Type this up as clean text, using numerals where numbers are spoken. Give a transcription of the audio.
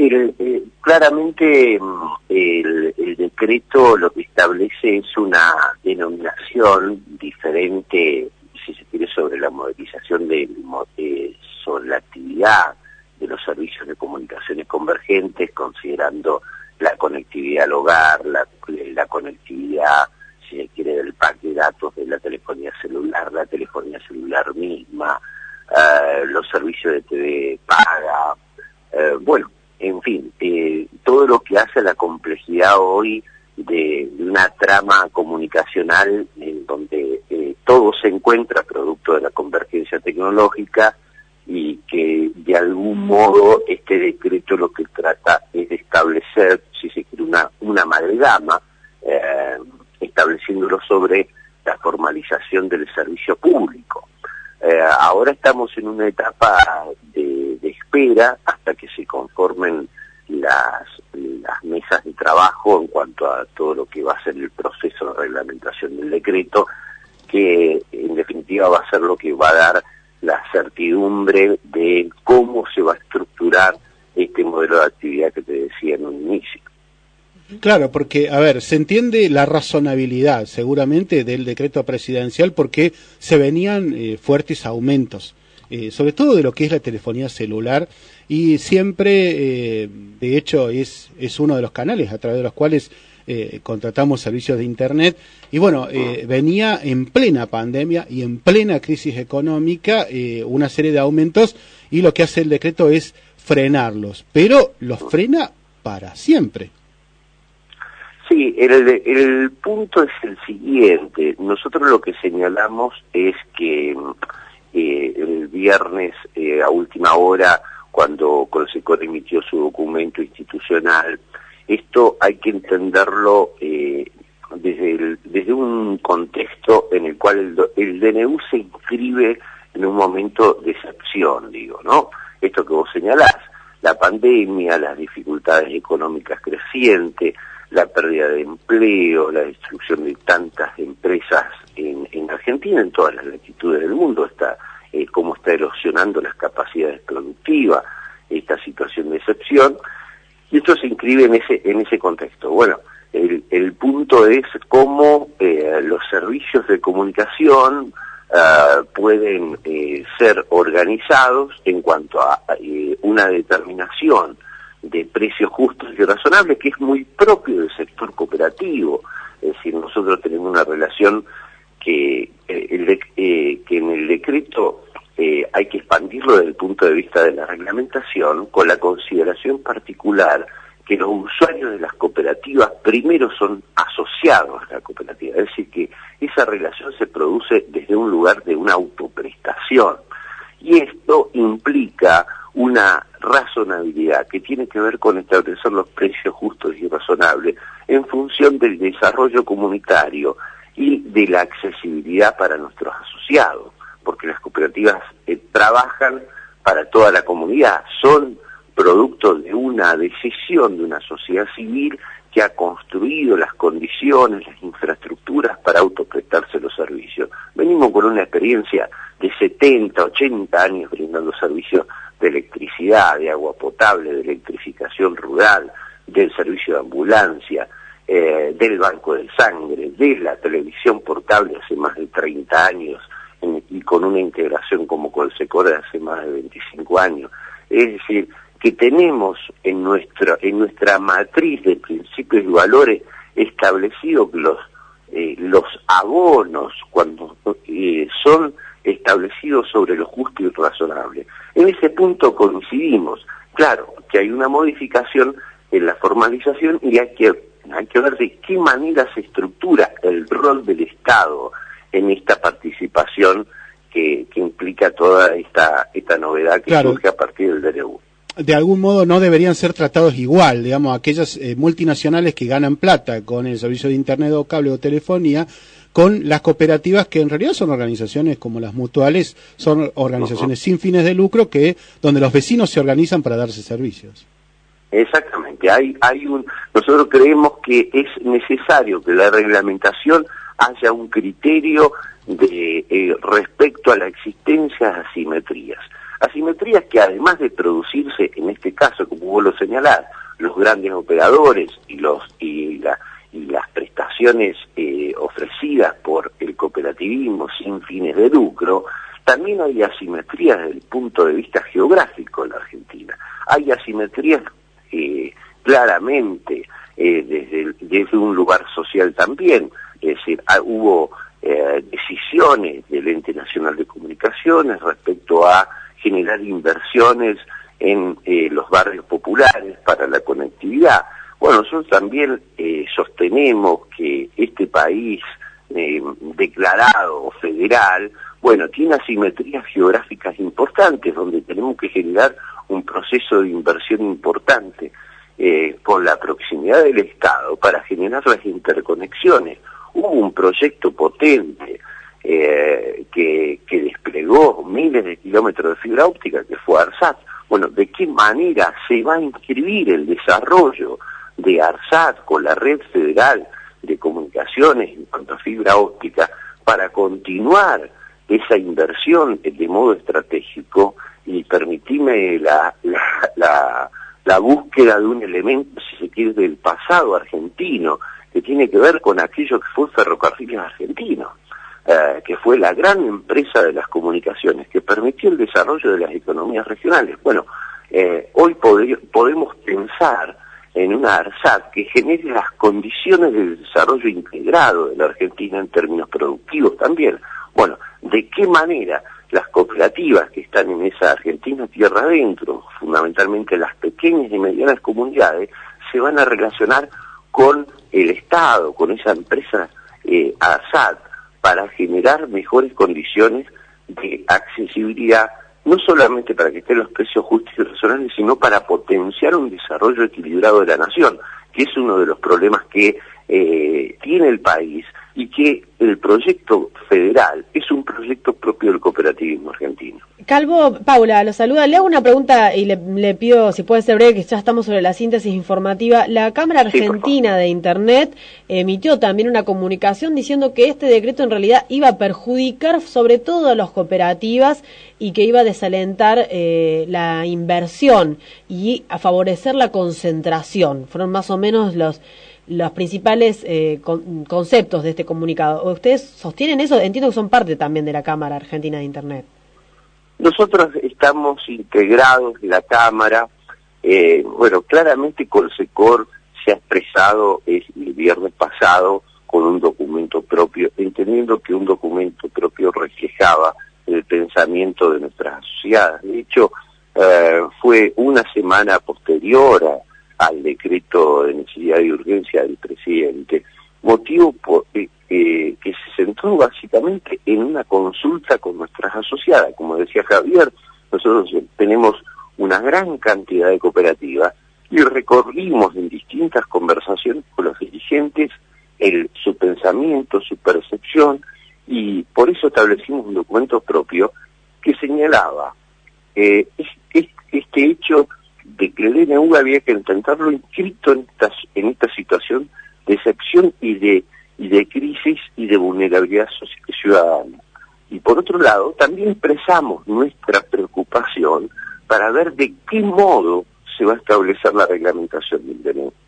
Claramente el decreto lo que establece es una denominación diferente, si se quiere, sobre la modelización sobre la actividad de los servicios de comunicaciones convergentes, considerando la conectividad al hogar, la conectividad, si se quiere, del pack de datos de la telefonía celular misma, los servicios de TV paga, en fin, todo lo que hace a la complejidad hoy de una trama comunicacional en donde todo se encuentra producto de la convergencia tecnológica, y que de algún modo este decreto lo que trata es de establecer, si se quiere, una amalgama, estableciéndolo sobre la formalización del servicio público. Ahora estamos en una etapa de espera hasta que se conformen las mesas de trabajo en cuanto a todo lo que va a ser el proceso de reglamentación del decreto, que en definitiva va a ser lo que va a dar la certidumbre de cómo se va a estructurar este modelo de actividad que te decía en un inicio. Claro, porque, a ver, se entiende la razonabilidad seguramente del decreto presidencial porque se venían fuertes aumentos, sobre todo de lo que es la telefonía celular, y siempre, de hecho, es uno de los canales a través de los cuales contratamos servicios de Internet, y bueno, venía en plena pandemia y en plena crisis económica una serie de aumentos, y lo que hace el decreto es frenarlos, pero los frena para siempre. Sí, el punto es el siguiente. Nosotros lo que señalamos es que el viernes a última hora, cuando Colsecor emitió su documento institucional, esto hay que entenderlo desde un contexto en el cual el DNU se inscribe en un momento de excepción, ¿no? Esto que vos señalás, la pandemia, las dificultades económicas crecientes, la pérdida de empleo, la destrucción de tantas empresas en Argentina, en todas las latitudes del mundo, cómo está erosionando las capacidades productivas, esta situación de excepción, y esto se inscribe en ese contexto. Bueno, el punto es cómo los servicios de comunicación pueden ser organizados en cuanto a una determinación de precios justos y razonables, que es muy propio del sector cooperativo. Es decir, nosotros tenemos una relación que en el decreto hay que expandirlo desde el punto de vista de la reglamentación, con la consideración particular que los usuarios de las cooperativas primero son asociados a la cooperativa, es decir, que esa relación se produce desde un lugar de una autoprestación, y esto implica una razonabilidad que tiene que ver con establecer los precios justos y razonables en función del desarrollo comunitario y de la accesibilidad para nuestros asociados, porque las cooperativas trabajan para toda la comunidad, son producto de una decisión de una sociedad civil que ha construido las condiciones, las infraestructuras para autoprestarse los servicios. Venimos con una experiencia de 70, 80 años brindando servicios de electricidad, de agua potable, de electrificación rural, del servicio de ambulancia, del banco de sangre, de la televisión portable hace más de 30 años, y con una integración como Colsecor de hace más de 25 años. Es decir, que tenemos en nuestra matriz de principios y valores establecido que los abonos, cuando son establecidos sobre lo justo y razonable. En ese punto coincidimos. Claro que hay una modificación en la formalización y hay que ver de qué manera se estructura el rol del Estado en esta participación que implica toda esta novedad que surge a partir del DNU. De algún modo no deberían ser tratados igual, digamos, aquellas multinacionales que ganan plata con el servicio de Internet o cable o telefonía, con las cooperativas que en realidad son organizaciones como las mutuales, son organizaciones sin fines de lucro donde los vecinos se organizan para darse servicios. Exactamente, nosotros creemos que es necesario que la reglamentación haya un criterio de respecto a la existencia de asimetrías. Asimetrías que además de producirse, en este caso, como vos lo señalás, los grandes operadores y las prestaciones ofrecidas por el cooperativismo sin fines de lucro, también hay asimetrías desde el punto de vista geográfico en la Argentina. Hay asimetrías claramente desde un lugar social también, es decir, hubo decisiones del Ente Nacional de Comunicaciones respecto a generar inversiones en los barrios populares para la conectividad. Bueno, nosotros también sostenemos que este país declarado federal, bueno, tiene asimetrías geográficas importantes donde tenemos que generar un proceso de inversión importante con la proximidad del Estado para generar las interconexiones. Hubo un proyecto potente que desplegó miles de kilómetros de fibra óptica, que fue ARSAT. Bueno, ¿de qué manera se va a inscribir el desarrollo de ARSAT con la red federal de comunicaciones en cuanto a fibra óptica para continuar esa inversión de modo estratégico? Y permitime la búsqueda de un elemento, si se quiere, del pasado argentino, que tiene que ver con aquello que fue Ferrocarriles Argentinos, que fue la gran empresa de las comunicaciones, que permitió el desarrollo de las economías regionales. Bueno, hoy podemos pensar en una ARSAT que genere las condiciones del desarrollo integrado de la Argentina en términos productivos también. Bueno, ¿de qué manera las cooperativas que están en esa Argentina tierra adentro, fundamentalmente las pequeñas y medianas comunidades, se van a relacionar con el Estado, con esa empresa ARSAT, para generar mejores condiciones de accesibilidad, no solamente para que estén los precios justos y razonables, sino para potenciar un desarrollo equilibrado de la nación, que es uno de los problemas que tiene el país, y que el proyecto federal es un proyecto propio del cooperativismo argentino. Calvo, Paula, lo saluda. Le hago una pregunta y le pido, si puede ser breve, que ya estamos sobre la síntesis informativa. La Cámara Argentina de Internet emitió también una comunicación diciendo que este decreto en realidad iba a perjudicar sobre todo a las cooperativas y que iba a desalentar la inversión y a favorecer la concentración. Fueron más o menos los principales conceptos de este comunicado. ¿Ustedes sostienen eso? Entiendo que son parte también de la Cámara Argentina de Internet. Nosotros estamos integrados en la Cámara. Bueno, claramente Colsecor se ha expresado el viernes pasado con un documento propio, entendiendo que un documento propio reflejaba el pensamiento de nuestras asociadas. De hecho, fue una semana posterior al decreto de necesidad y urgencia del presidente, motivo que se centró básicamente en una consulta con nuestras asociadas. Como decía Javier, nosotros tenemos una gran cantidad de cooperativas y recorrimos en distintas conversaciones con los dirigentes su pensamiento, su percepción, y por eso establecimos un documento propio que señalaba este hecho de que el DNU había que intentarlo inscrito en esta situación de excepción y de crisis y de vulnerabilidad ciudadana. Y por otro lado, también expresamos nuestra preocupación para ver de qué modo se va a establecer la reglamentación del DNU.